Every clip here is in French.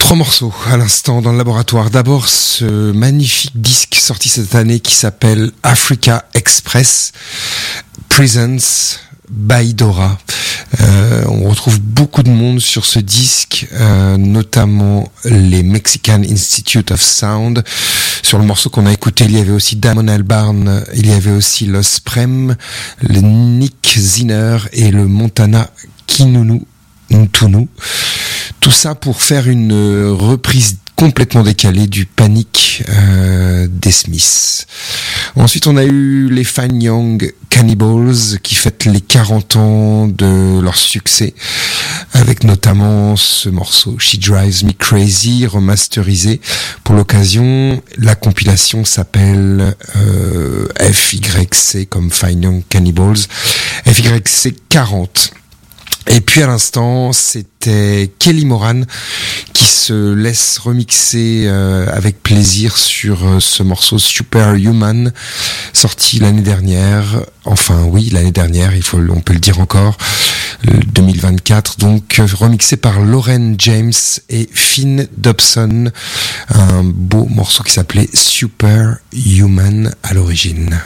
Trois morceaux à l'instant dans le laboratoire. D'abord ce magnifique disque sorti cette année qui s'appelle Africa Express Presents by Dora. On retrouve beaucoup de monde sur ce disque, notamment les Mexican Institute of Sound. Sur le morceau qu'on a écouté, il y avait aussi Damon Albarn, il y avait aussi Los Prem, le Nick Zinner et le Montana Kinunu Ntunu. Tout ça pour faire une reprise complètement décalée du Panic des Smiths. Ensuite, on a eu les Fine Young Cannibals qui fêtent les 40 ans de leur succès, avec notamment ce morceau She Drives Me Crazy, remasterisé pour l'occasion. La compilation s'appelle FYC comme Fine Young Cannibals, FYC 40. Et puis à l'instant, c'était Kelly Moran qui se laisse remixer avec plaisir sur ce morceau Superhuman, sorti l'année dernière. Enfin oui, l'année dernière, on peut le dire encore, 2024. Donc remixé par Lauren James et Finn Dobson, un beau morceau qui s'appelait Superhuman à l'origine.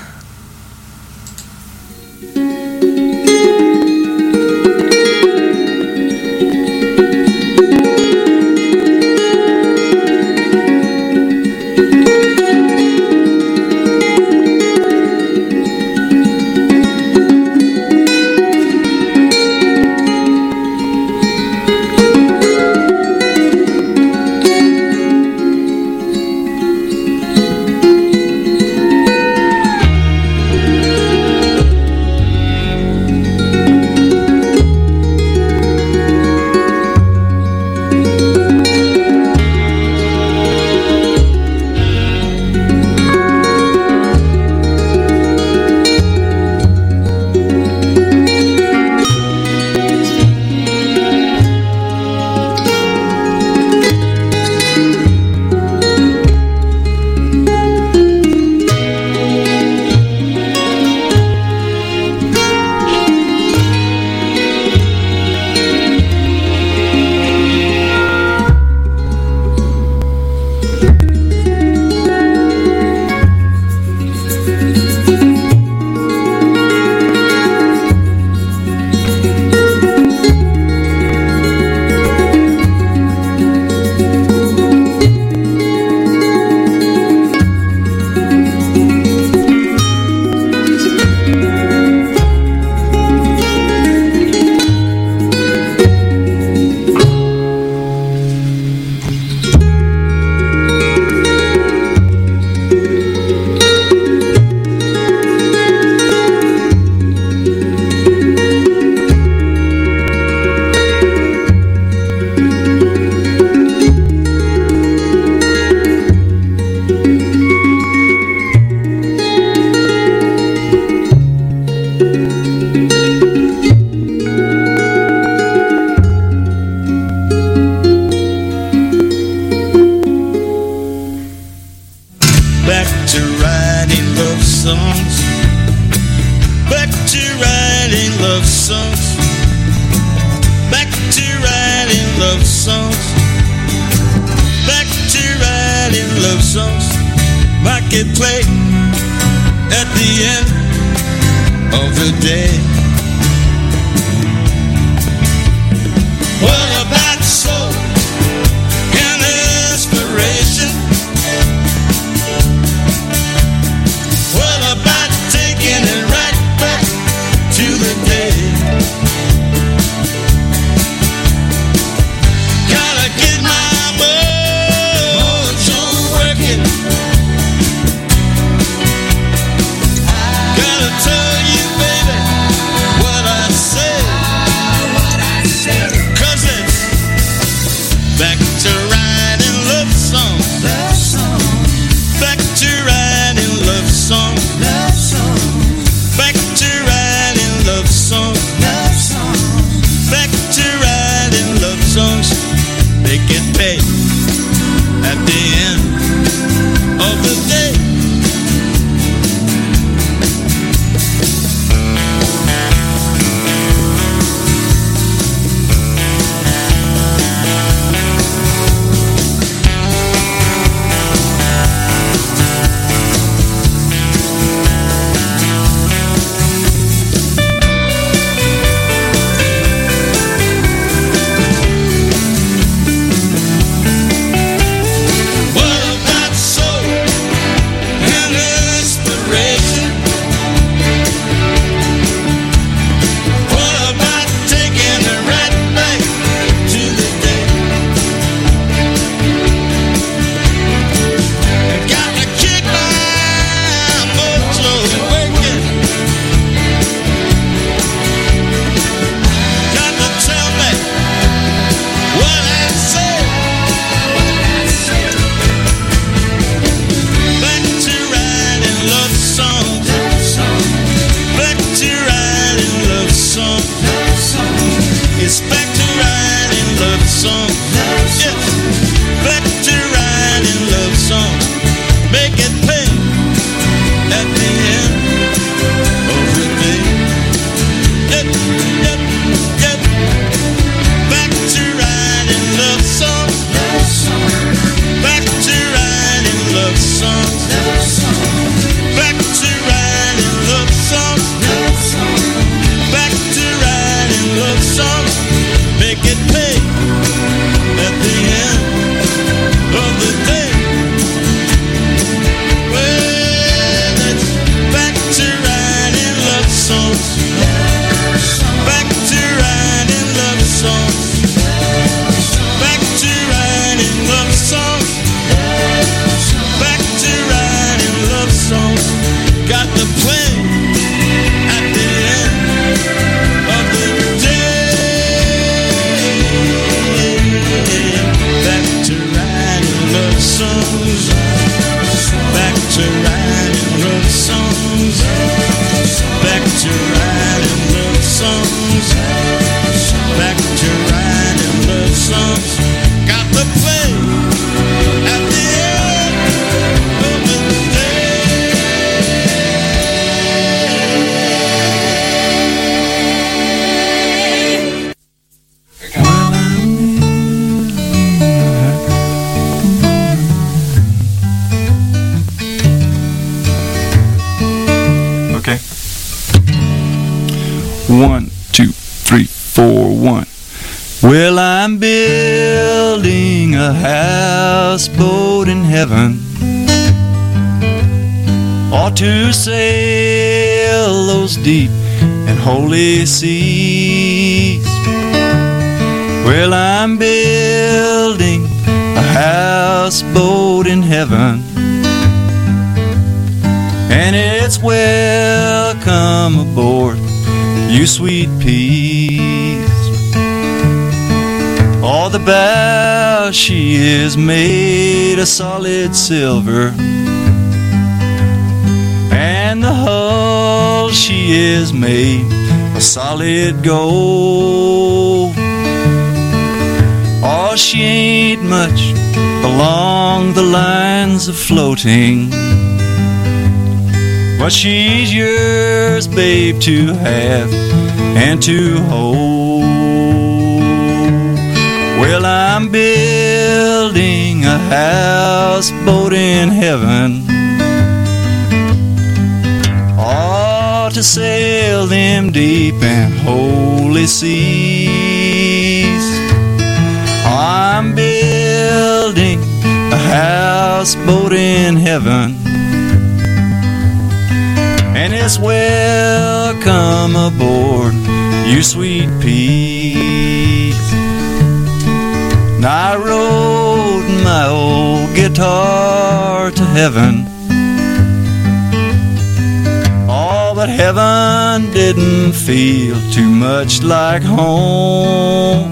Gotta tell you, baby, to play at the end of the day. Back to writing love songs. Back to writing love songs. Back to writing love songs. Back to writing love songs. Got to play at the end of the Okay. 1, 2, 3, 4, 1. Well, I'm building a houseboat in heaven, ought to sail those deep and holy seas. Well, I'm building a houseboat in heaven, and it's welcome aboard, you sweet peas. All the bow she is made of solid silver, and the hull she is made of solid gold. Oh, she ain't much along the lines of floating, but she's yours, babe, to have and to hold. Well, I'm building a houseboat in heaven, ought to sail them deep and holy seas. I'm building a houseboat in heaven, and it's welcome aboard, you sweet peas. Now I rode my old guitar to heaven, oh, but heaven didn't feel too much like home.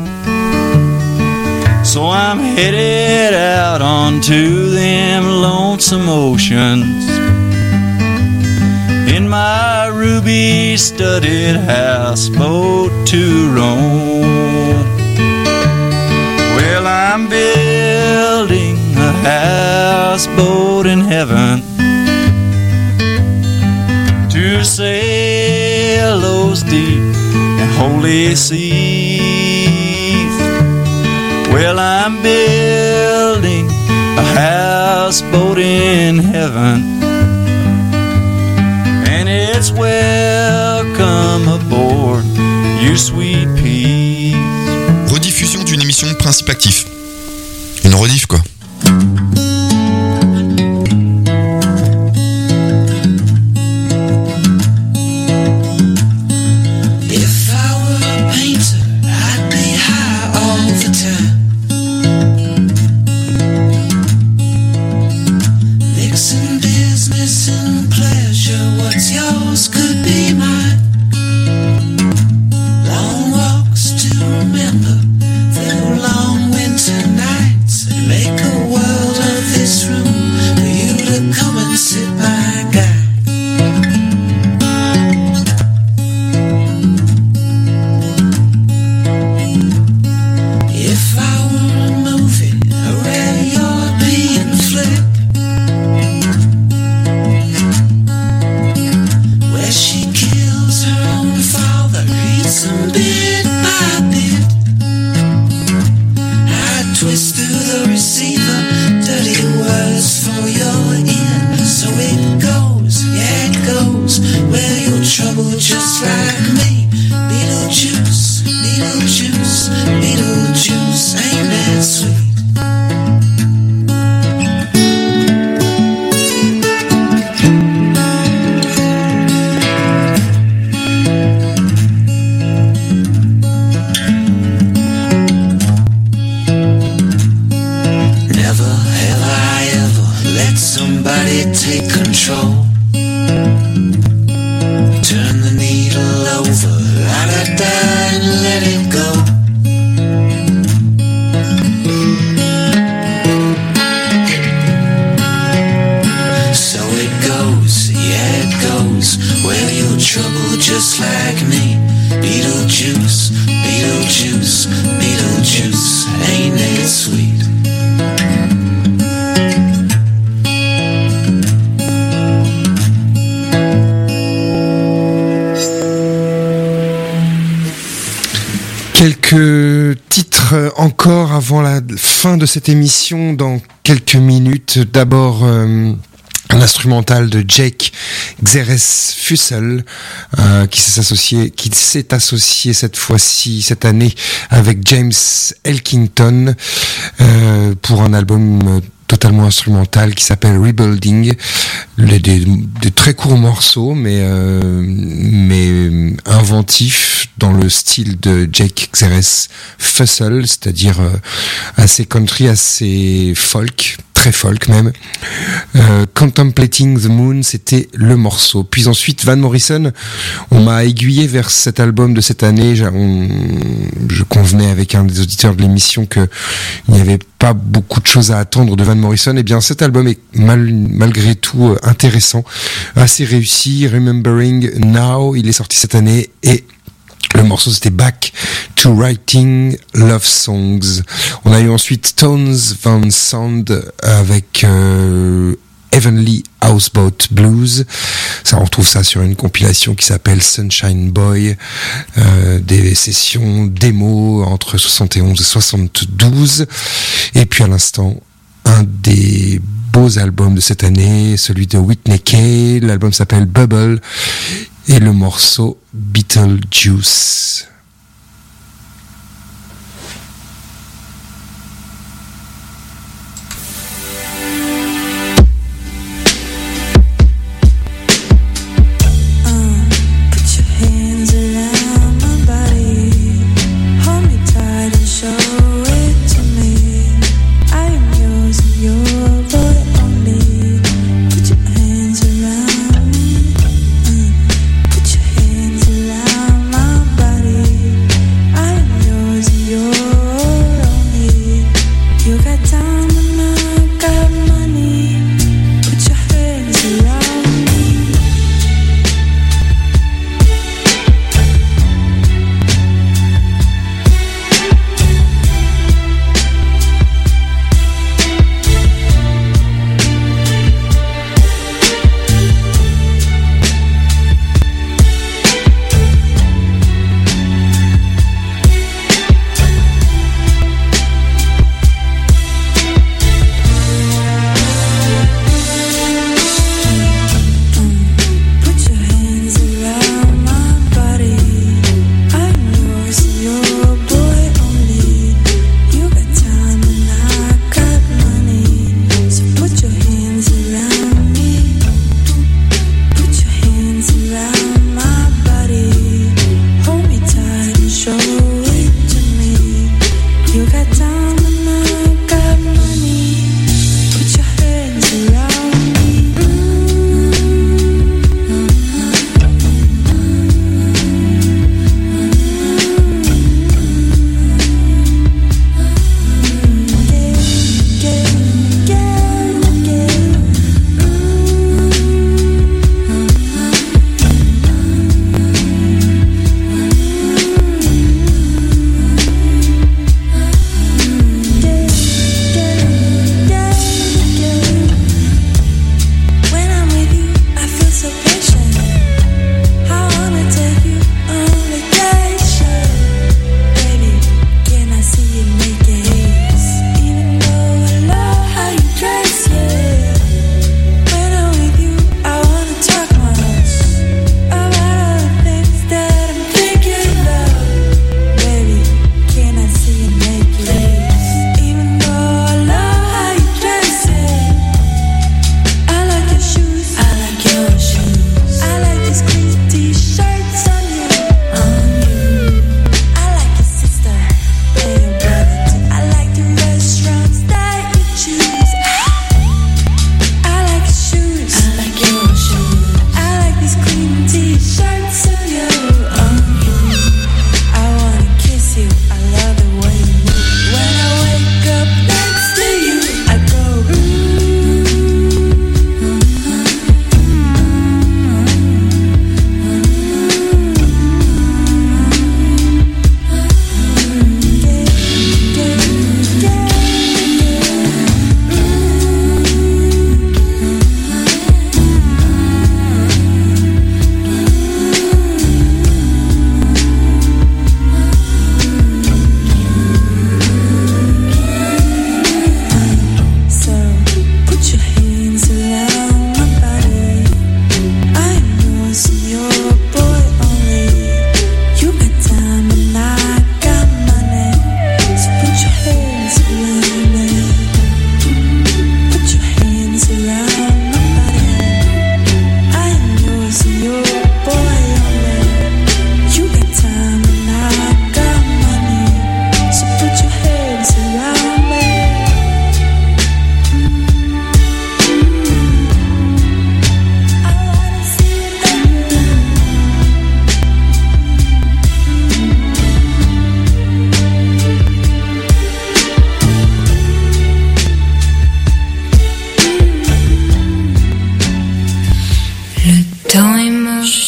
So I'm headed out onto them lonesome oceans in my ruby-studded houseboat to roam. Well, I'm building a houseboat in heaven to sail those deep and holy seas. Well, I'm building a houseboat in heaven, and it's welcome aboard, you sweet peas. Rediffusion d'une émission de Principe Actif. Une rediff, quoi. Somebody take control. goes, yeah it goes. Well, you're trouble just like me. Beetlejuice, Beetlejuice, Beetlejuice, ain't it sweet? Quelques titres encore avant la fin de cette émission dans quelques minutes. D'abord un instrumental de Jake Xeres Fussell qui s'est associé cette fois-ci, cette année, avec James Elkington pour un album totalement instrumental qui s'appelle Rebuilding. Des très courts morceaux, mais inventifs dans le style de Jake Xeres Fussell, c'est-à-dire assez country, assez folk, très folk même. Contemplating the Moon, c'était le morceau. Puis ensuite, Van Morrison, on m'a aiguillé vers cet album de cette année. Je convenais avec un des auditeurs de l'émission que il n'y avait pas beaucoup de choses à attendre de Van Morrison. Eh bien, cet album est malgré tout intéressant, assez réussi. Remembering Now, il est sorti cette année et le morceau c'était Back to Writing Love Songs. On a eu ensuite Tones Van Sand avec Heavenly Houseboat Blues. Ça, on retrouve ça sur une compilation qui s'appelle Sunshine Boy, des sessions démo entre 71 et 72. Et puis à l'instant, un des beaux albums de cette année, celui de Whitney Kay. L'album s'appelle Bubble et le morceau Beetlejuice. Body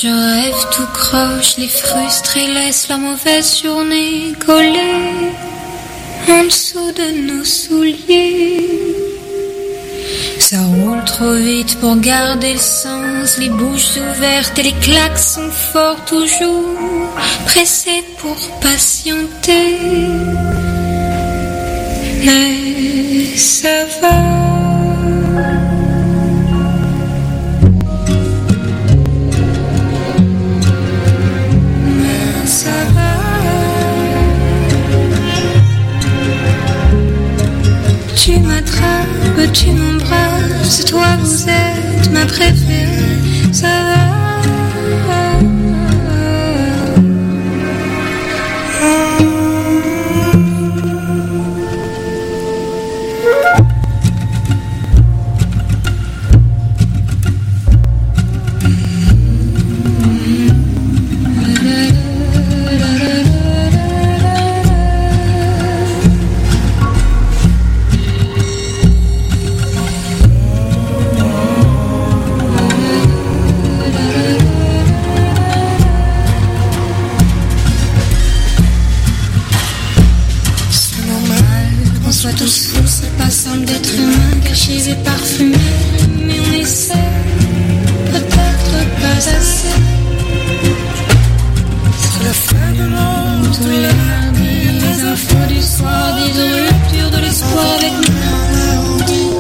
Je rêve tout croche, les frustrés laissent leur mauvaise journée collée en dessous de nos souliers. Ça roule trop vite pour garder le sens, les bouches ouvertes et les claques sont forts toujours, pressés pour patienter. Mais ça va. Tu m'attrapes, tu m'embrasses, toi vous êtes ma préférée, ça va. D'être humain, cachés et parfumés, mais on essaie, peut-être pas assez. C'est la fin du monde, tous les mardis, les infos du soir, disent rupture de l'espoir avec nous.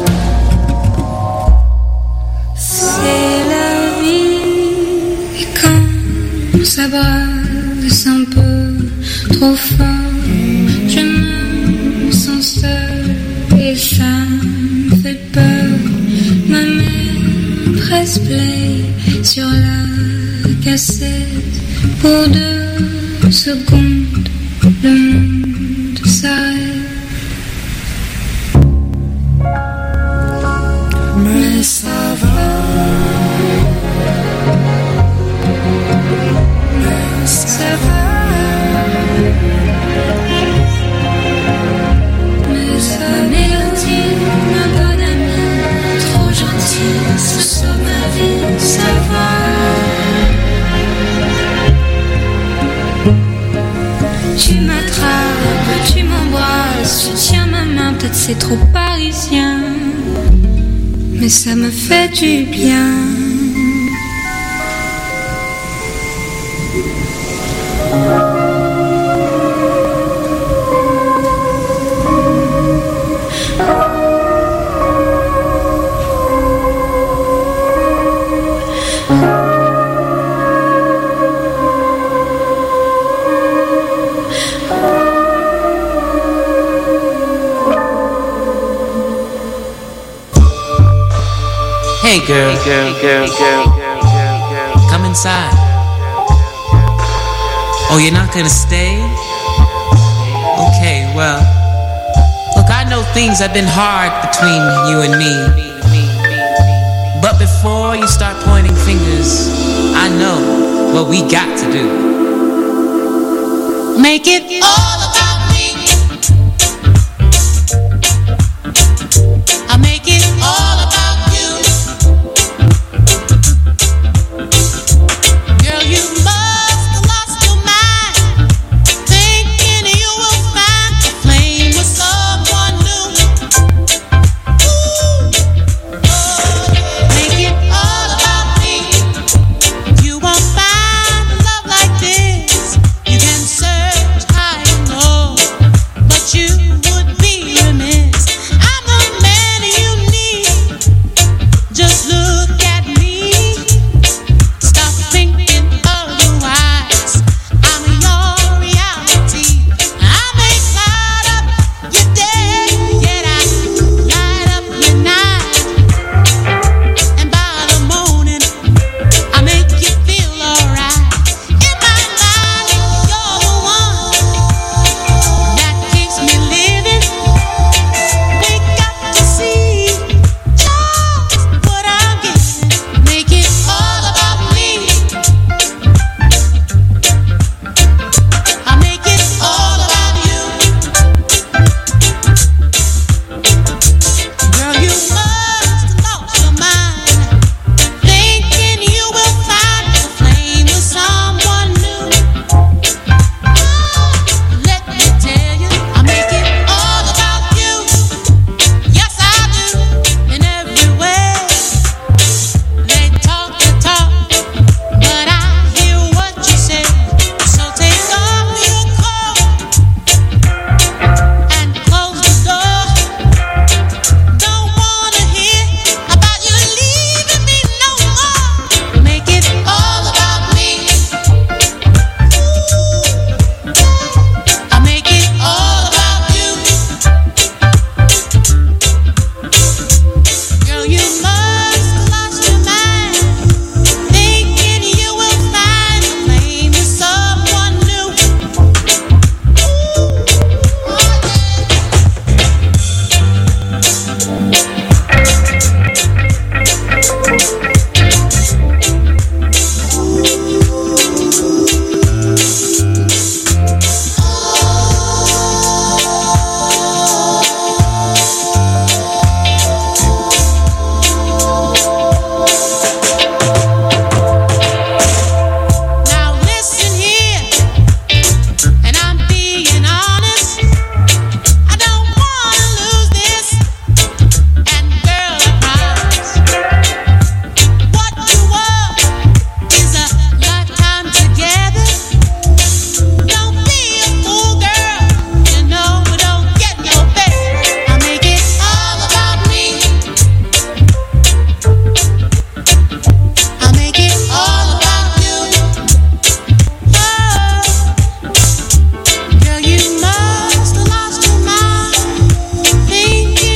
C'est la vie, et quand ça brasse un peu trop fort, je me sens seule. Et ça me fait peur. Ma mère presse play sur la cassette. Pour 2 secondes, le monde s'arrête. Mais ça va. Mais ça va. Ma bonne amie, trop gentille, ce sauve ma vie, ça va. Tu m'attrapes, tu m'embrasses, tu tiens ma main, peut-être c'est trop parisien, mais ça me fait du bien. Hey girl, come inside. Oh, you're not gonna stay? Okay, well, look, I know things have been hard between you and me. But before you start pointing fingers, I know what we got to do. Make it all about